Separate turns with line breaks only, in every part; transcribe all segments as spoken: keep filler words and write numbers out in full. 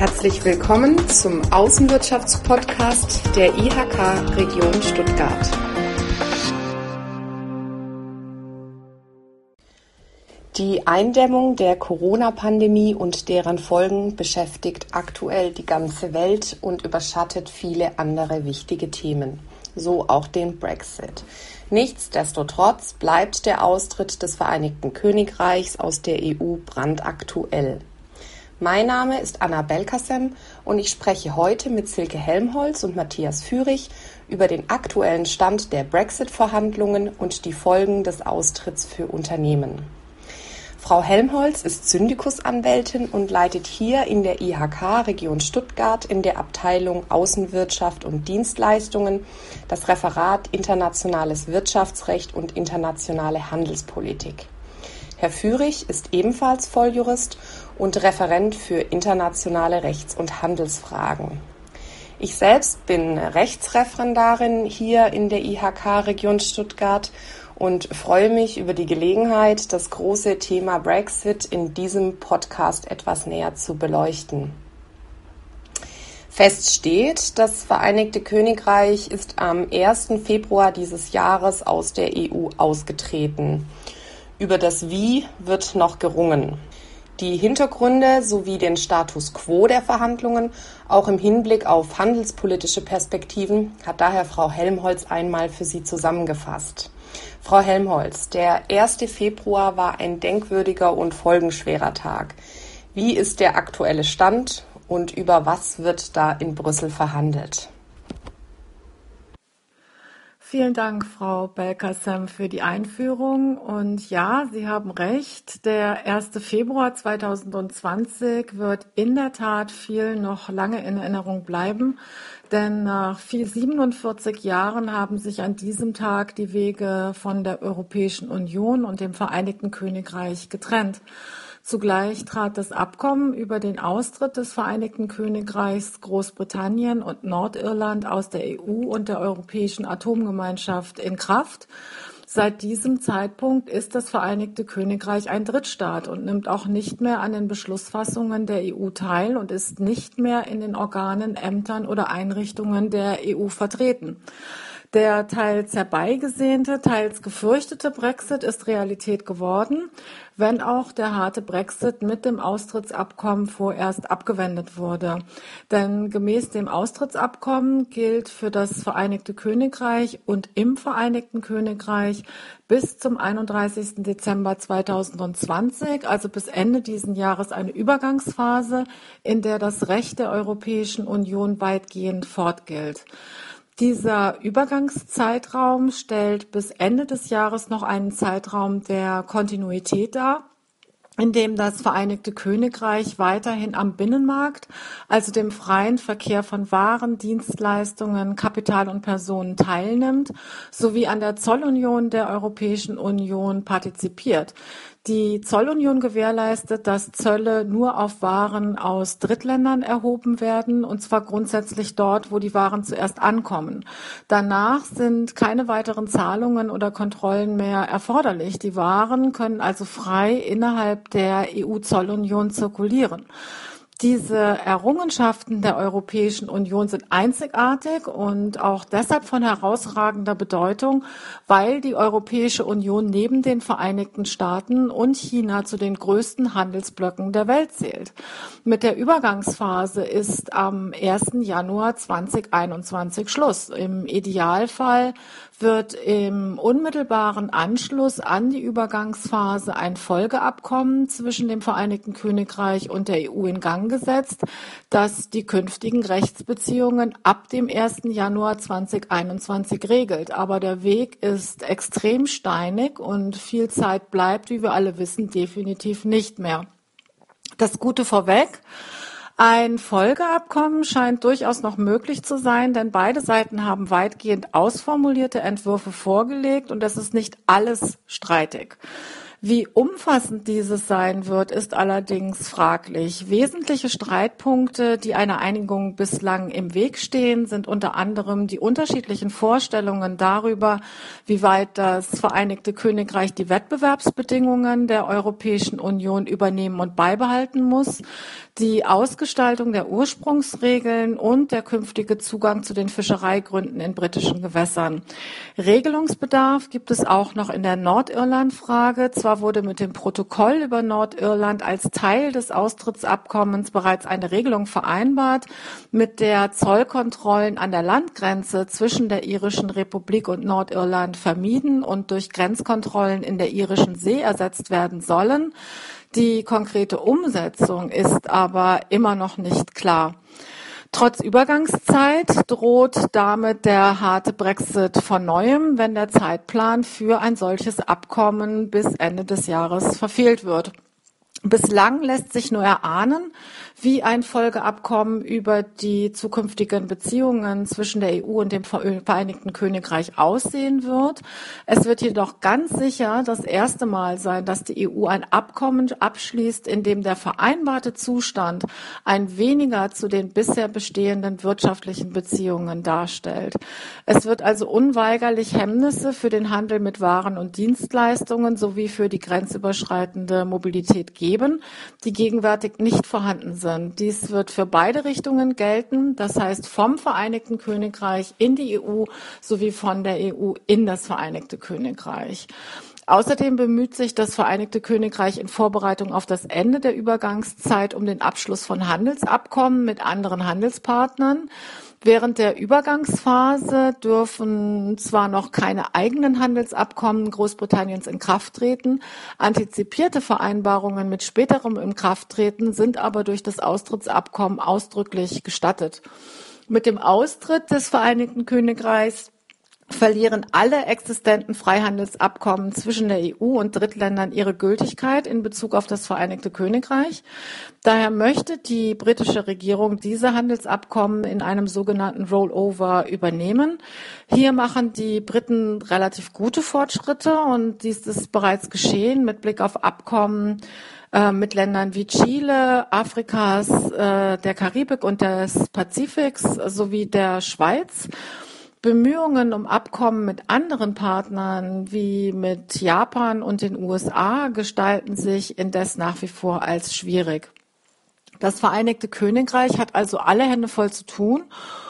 Herzlich willkommen zum Außenwirtschaftspodcast der I H K Region Stuttgart. Die Eindämmung der Corona-Pandemie und deren Folgen beschäftigt aktuell die ganze Welt und überschattet viele andere wichtige Themen, so auch den Brexit. Nichtsdestotrotz bleibt der Austritt des Vereinigten Königreichs aus der E U brandaktuell. Mein Name ist Anna Belkacem und ich spreche heute mit Silke Helmholtz und Matthias Führig über den aktuellen Stand der Brexit-Verhandlungen und die Folgen des Austritts für Unternehmen. Frau Helmholtz ist Syndikusanwältin und leitet hier in der I H K Region Stuttgart in der Abteilung Außenwirtschaft und Dienstleistungen das Referat Internationales Wirtschaftsrecht und internationale Handelspolitik. Herr Führig ist ebenfalls Volljurist und Referent für internationale Rechts- und Handelsfragen. Ich selbst bin Rechtsreferendarin hier in der I H K Region Stuttgart und freue mich über die Gelegenheit, das große Thema Brexit in diesem Podcast etwas näher zu beleuchten. Fest steht, das Vereinigte Königreich ist am ersten Februar dieses Jahres aus der E U ausgetreten. Über das Wie wird noch gerungen. Die Hintergründe sowie den Status quo der Verhandlungen, auch im Hinblick auf handelspolitische Perspektiven, hat daher Frau Helmholtz einmal für Sie zusammengefasst. Frau Helmholtz, der erste Februar war ein denkwürdiger und folgenschwerer Tag. Wie ist der aktuelle Stand und über was wird da in Brüssel verhandelt?
Vielen Dank, Frau Belkacem, für die Einführung. Und ja, Sie haben recht, der erste Februar zweitausendzwanzig wird in der Tat viel noch lange in Erinnerung bleiben. Denn nach siebenundvierzig Jahren haben sich an diesem Tag die Wege von der Europäischen Union und dem Vereinigten Königreich getrennt. Zugleich trat das Abkommen über den Austritt des Vereinigten Königreichs, Großbritannien und Nordirland aus der E U und der Europäischen Atomgemeinschaft in Kraft. Seit diesem Zeitpunkt ist das Vereinigte Königreich ein Drittstaat und nimmt auch nicht mehr an den Beschlussfassungen der E U teil und ist nicht mehr in den Organen, Ämtern oder Einrichtungen der E U vertreten. Der teils herbeigesehnte, teils gefürchtete Brexit ist Realität geworden, wenn auch der harte Brexit mit dem Austrittsabkommen vorerst abgewendet wurde. Denn gemäß dem Austrittsabkommen gilt für das Vereinigte Königreich und im Vereinigten Königreich bis zum einunddreißigsten Dezember zweitausendzwanzig, also bis Ende diesen Jahres, eine Übergangsphase, in der das Recht der Europäischen Union weitgehend fortgilt. Dieser Übergangszeitraum stellt bis Ende des Jahres noch einen Zeitraum der Kontinuität dar, in dem das Vereinigte Königreich weiterhin am Binnenmarkt, also dem freien Verkehr von Waren, Dienstleistungen, Kapital und Personen teilnimmt, sowie an der Zollunion der Europäischen Union partizipiert. Die Zollunion gewährleistet, dass Zölle nur auf Waren aus Drittländern erhoben werden, und zwar grundsätzlich dort, wo die Waren zuerst ankommen. Danach sind keine weiteren Zahlungen oder Kontrollen mehr erforderlich. Die Waren können also frei innerhalb der E U-Zollunion zirkulieren. Diese Errungenschaften der Europäischen Union sind einzigartig und auch deshalb von herausragender Bedeutung, weil die Europäische Union neben den Vereinigten Staaten und China zu den größten Handelsblöcken der Welt zählt. Mit der Übergangsphase ist am ersten Januar zweitausendeinundzwanzig Schluss. Im Idealfall wird im unmittelbaren Anschluss an die Übergangsphase ein Folgeabkommen zwischen dem Vereinigten Königreich und der E U in Gang gesetzt, das die künftigen Rechtsbeziehungen ab dem ersten Januar zweitausendeinundzwanzig regelt. Aber der Weg ist extrem steinig und viel Zeit bleibt, wie wir alle wissen, definitiv nicht mehr. Das Gute vorweg: Ein Folgeabkommen scheint durchaus noch möglich zu sein, denn beide Seiten haben weitgehend ausformulierte Entwürfe vorgelegt und es ist nicht alles streitig. Wie umfassend dieses sein wird, ist allerdings fraglich. Wesentliche Streitpunkte, die einer Einigung bislang im Weg stehen, sind unter anderem die unterschiedlichen Vorstellungen darüber, wie weit das Vereinigte Königreich die Wettbewerbsbedingungen der Europäischen Union übernehmen und beibehalten muss, die Ausgestaltung der Ursprungsregeln und der künftige Zugang zu den Fischereigründen in britischen Gewässern. Regelungsbedarf gibt es auch noch in der Nordirland-Frage. Zwar wurde mit dem Protokoll über Nordirland als Teil des Austrittsabkommens bereits eine Regelung vereinbart, mit der Zollkontrollen an der Landgrenze zwischen der irischen Republik und Nordirland vermieden und durch Grenzkontrollen in der irischen See ersetzt werden sollen. Die konkrete Umsetzung ist aber immer noch nicht klar. Trotz Übergangszeit droht damit der harte Brexit von Neuem, wenn der Zeitplan für ein solches Abkommen bis Ende des Jahres verfehlt wird. Bislang lässt sich nur erahnen, wie ein Folgeabkommen über die zukünftigen Beziehungen zwischen der E U und dem Vereinigten Königreich aussehen wird. Es wird jedoch ganz sicher das erste Mal sein, dass die E U ein Abkommen abschließt, in dem der vereinbarte Zustand ein weniger zu den bisher bestehenden wirtschaftlichen Beziehungen darstellt. Es wird also unweigerlich Hemmnisse für den Handel mit Waren und Dienstleistungen sowie für die grenzüberschreitende Mobilität geben, die gegenwärtig nicht vorhanden sind. Dies wird für beide Richtungen gelten, das heißt vom Vereinigten Königreich in die E U sowie von der E U in das Vereinigte Königreich. Außerdem bemüht sich das Vereinigte Königreich in Vorbereitung auf das Ende der Übergangszeit um den Abschluss von Handelsabkommen mit anderen Handelspartnern. Während der Übergangsphase dürfen zwar noch keine eigenen Handelsabkommen Großbritanniens in Kraft treten, antizipierte Vereinbarungen mit späterem Inkrafttreten sind aber durch das Austrittsabkommen ausdrücklich gestattet. Mit dem Austritt des Vereinigten Königreichs verlieren alle existenten Freihandelsabkommen zwischen der E U und Drittländern ihre Gültigkeit in Bezug auf das Vereinigte Königreich. Daher möchte die britische Regierung diese Handelsabkommen in einem sogenannten Rollover übernehmen. Hier machen die Briten relativ gute Fortschritte und dies ist bereits geschehen mit Blick auf Abkommen äh, mit Ländern wie Chile, Afrikas, äh, der Karibik und des Pazifiks sowie der Schweiz. Bemühungen um Abkommen mit anderen Partnern wie mit Japan und den U S A gestalten sich indes nach wie vor als schwierig. Das Vereinigte Königreich hat also alle Hände voll zu tun.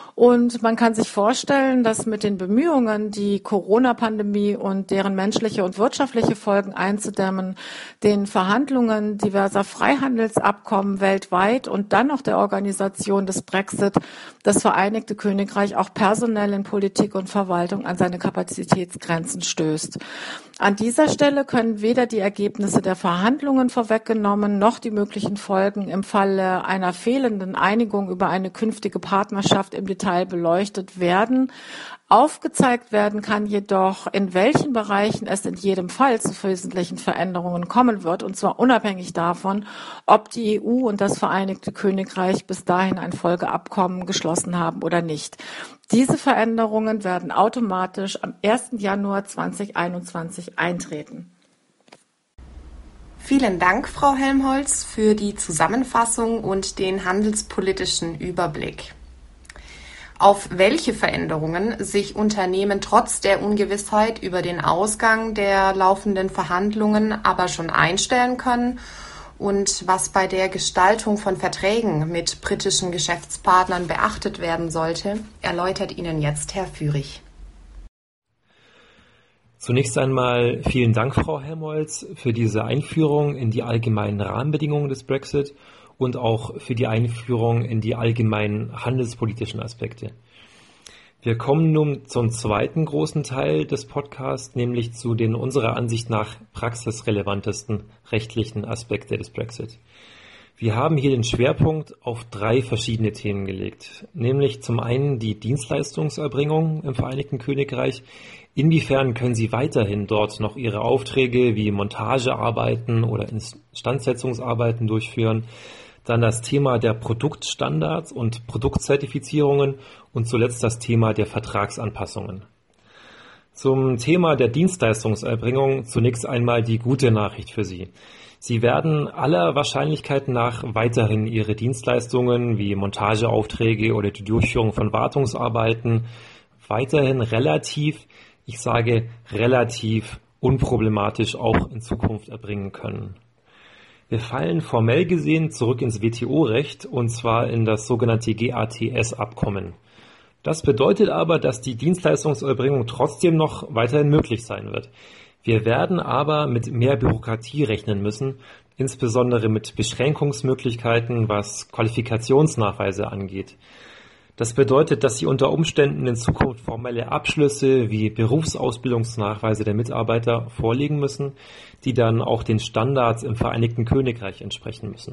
Und man kann sich vorstellen, dass mit den Bemühungen, die Corona-Pandemie und deren menschliche und wirtschaftliche Folgen einzudämmen, den Verhandlungen diverser Freihandelsabkommen weltweit und dann noch der Organisation des Brexit, das Vereinigte Königreich auch personell in Politik und Verwaltung an seine Kapazitätsgrenzen stößt. An dieser Stelle können weder die Ergebnisse der Verhandlungen vorweggenommen, noch die möglichen Folgen im Falle einer fehlenden Einigung über eine künftige Partnerschaft im Detail beleuchtet werden. Aufgezeigt werden kann jedoch, in welchen Bereichen es in jedem Fall zu wesentlichen Veränderungen kommen wird, und zwar unabhängig davon, ob die E U und das Vereinigte Königreich bis dahin ein Folgeabkommen geschlossen haben oder nicht. Diese Veränderungen werden automatisch am ersten Januar zweitausendeinundzwanzig eintreten.
Vielen Dank, Frau Helmholtz, für die Zusammenfassung und den handelspolitischen Überblick. Auf welche Veränderungen sich Unternehmen trotz der Ungewissheit über den Ausgang der laufenden Verhandlungen aber schon einstellen können und was bei der Gestaltung von Verträgen mit britischen Geschäftspartnern beachtet werden sollte, erläutert Ihnen jetzt Herr Führig.
Zunächst einmal vielen Dank, Frau Helmholtz, für diese Einführung in die allgemeinen Rahmenbedingungen des Brexit und auch für die Einführung in die allgemeinen handelspolitischen Aspekte. Wir kommen nun zum zweiten großen Teil des Podcasts, nämlich zu den unserer Ansicht nach praxisrelevantesten rechtlichen Aspekte des Brexit. Wir haben hier den Schwerpunkt auf drei verschiedene Themen gelegt, nämlich zum einen die Dienstleistungserbringung im Vereinigten Königreich. Inwiefern können Sie weiterhin dort noch Ihre Aufträge wie Montagearbeiten oder Instandsetzungsarbeiten durchführen? Dann das Thema der Produktstandards und Produktzertifizierungen und zuletzt das Thema der Vertragsanpassungen. Zum Thema der Dienstleistungserbringung zunächst einmal die gute Nachricht für Sie. Sie werden aller Wahrscheinlichkeit nach weiterhin Ihre Dienstleistungen wie Montageaufträge oder die Durchführung von Wartungsarbeiten weiterhin relativ, ich sage relativ unproblematisch auch in Zukunft erbringen können. Wir fallen formell gesehen zurück ins W T O-Recht und zwar in das sogenannte G A T S-Abkommen. Das bedeutet aber, dass die Dienstleistungserbringung trotzdem noch weiterhin möglich sein wird. Wir werden aber mit mehr Bürokratie rechnen müssen, insbesondere mit Beschränkungsmöglichkeiten, was Qualifikationsnachweise angeht. Das bedeutet, dass Sie unter Umständen in Zukunft formelle Abschlüsse wie Berufsausbildungsnachweise der Mitarbeiter vorlegen müssen, die dann auch den Standards im Vereinigten Königreich entsprechen müssen.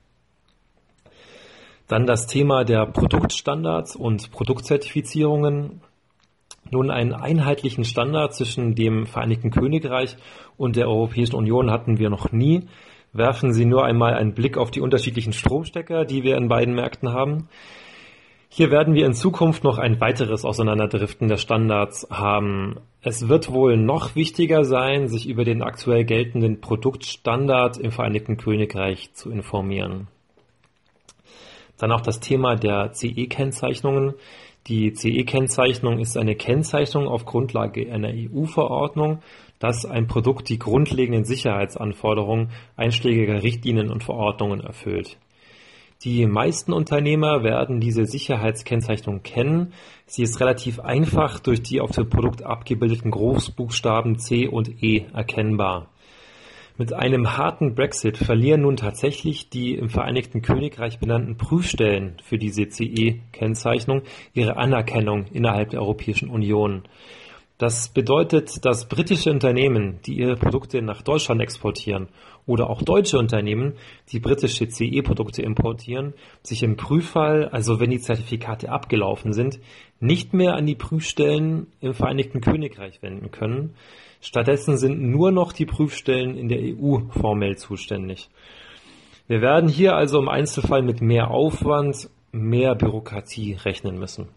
Dann das Thema der Produktstandards und Produktzertifizierungen. Nun, einen einheitlichen Standard zwischen dem Vereinigten Königreich und der Europäischen Union hatten wir noch nie. Werfen Sie nur einmal einen Blick auf die unterschiedlichen Stromstecker, die wir in beiden Märkten haben. Hier werden wir in Zukunft noch ein weiteres Auseinanderdriften der Standards haben. Es wird wohl noch wichtiger sein, sich über den aktuell geltenden Produktstandard im Vereinigten Königreich zu informieren. Dann auch das Thema der C E-Kennzeichnungen. Die C E-Kennzeichnung ist eine Kennzeichnung auf Grundlage einer E U-Verordnung, dass ein Produkt die grundlegenden Sicherheitsanforderungen einschlägiger Richtlinien und Verordnungen erfüllt. Die meisten Unternehmer werden diese Sicherheitskennzeichnung kennen. Sie ist relativ einfach durch die auf dem Produkt abgebildeten Großbuchstaben C und E erkennbar. Mit einem harten Brexit verlieren nun tatsächlich die im Vereinigten Königreich benannten Prüfstellen für diese C E-Kennzeichnung ihre Anerkennung innerhalb der Europäischen Union. Das bedeutet, dass britische Unternehmen, die ihre Produkte nach Deutschland exportieren, oder auch deutsche Unternehmen, die britische C E-Produkte importieren, sich im Prüffall, also wenn die Zertifikate abgelaufen sind, nicht mehr an die Prüfstellen im Vereinigten Königreich wenden können. Stattdessen sind nur noch die Prüfstellen in der E U formell zuständig. Wir werden hier also im Einzelfall mit mehr Aufwand, mehr Bürokratie rechnen müssen.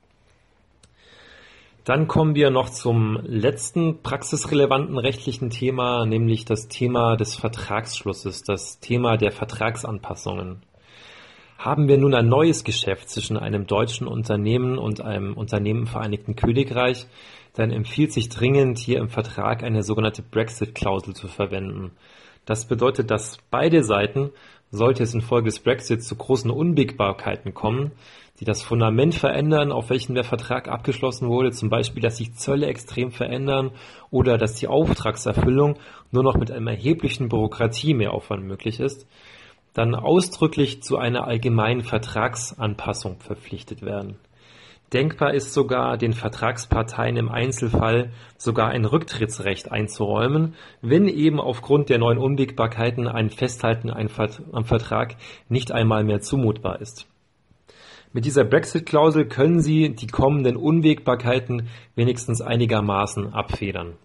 Dann kommen wir noch zum letzten praxisrelevanten rechtlichen Thema, nämlich das Thema des Vertragsschlusses, das Thema der Vertragsanpassungen. Haben wir nun ein neues Geschäft zwischen einem deutschen Unternehmen und einem Unternehmen im Vereinigten Königreich, dann empfiehlt sich dringend, hier im Vertrag eine sogenannte Brexit-Klausel zu verwenden. Das bedeutet, dass beide Seiten, sollte es infolge des Brexits zu großen Unwägbarkeiten kommen, die das Fundament verändern, auf welchem der Vertrag abgeschlossen wurde, zum Beispiel, dass sich Zölle extrem verändern oder dass die Auftragserfüllung nur noch mit einem erheblichen Bürokratiemehlaufwand möglich ist, dann ausdrücklich zu einer allgemeinen Vertragsanpassung verpflichtet werden. Denkbar ist sogar, den Vertragsparteien im Einzelfall sogar ein Rücktrittsrecht einzuräumen, wenn eben aufgrund der neuen Unwägbarkeiten ein Festhalten am Vertrag nicht einmal mehr zumutbar ist. Mit dieser Brexit-Klausel können Sie die kommenden Unwägbarkeiten wenigstens einigermaßen abfedern.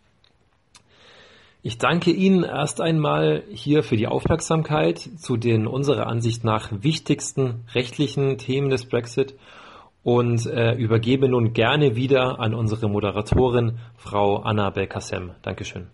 Ich danke Ihnen erst einmal hier für die Aufmerksamkeit zu den unserer Ansicht nach wichtigsten rechtlichen Themen des Brexit und äh, übergebe nun gerne wieder an unsere Moderatorin, Frau Anna Belkacem. Dankeschön.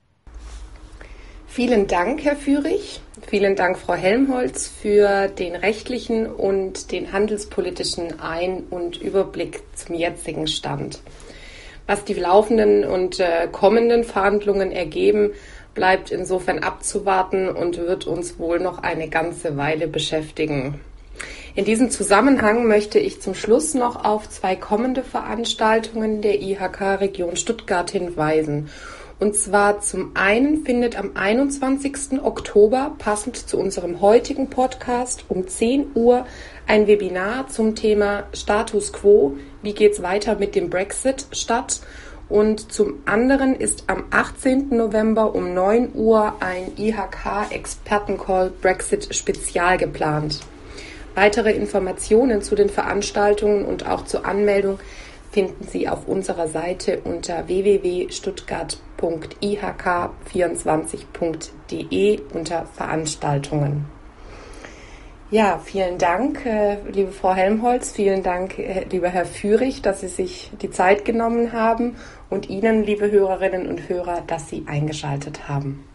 Vielen Dank, Herr Führig. Vielen Dank, Frau Helmholtz, für den rechtlichen und den handelspolitischen Ein- und Überblick zum jetzigen Stand. Was die laufenden und äh, kommenden Verhandlungen ergeben, bleibt insofern abzuwarten und wird uns wohl noch eine ganze Weile beschäftigen. In diesem Zusammenhang möchte ich zum Schluss noch auf zwei kommende Veranstaltungen der I H K Region Stuttgart hinweisen. Und zwar zum einen findet am einundzwanzigsten Oktober, passend zu unserem heutigen Podcast, um zehn Uhr ein Webinar zum Thema Status Quo, wie geht's weiter mit dem Brexit statt. Und zum anderen ist am achtzehnten November um neun Uhr ein I H K-Expertencall Brexit Spezial geplant. Weitere Informationen zu den Veranstaltungen und auch zur Anmeldung finden Sie auf unserer Seite unter w w w punkt stuttgart punkt i h k vierundzwanzig punkt d e unter Veranstaltungen. Ja, vielen Dank, äh, liebe Frau Helmholtz, vielen Dank, äh, lieber Herr Führig, dass Sie sich die Zeit genommen haben und Ihnen, liebe Hörerinnen und Hörer, dass Sie eingeschaltet haben.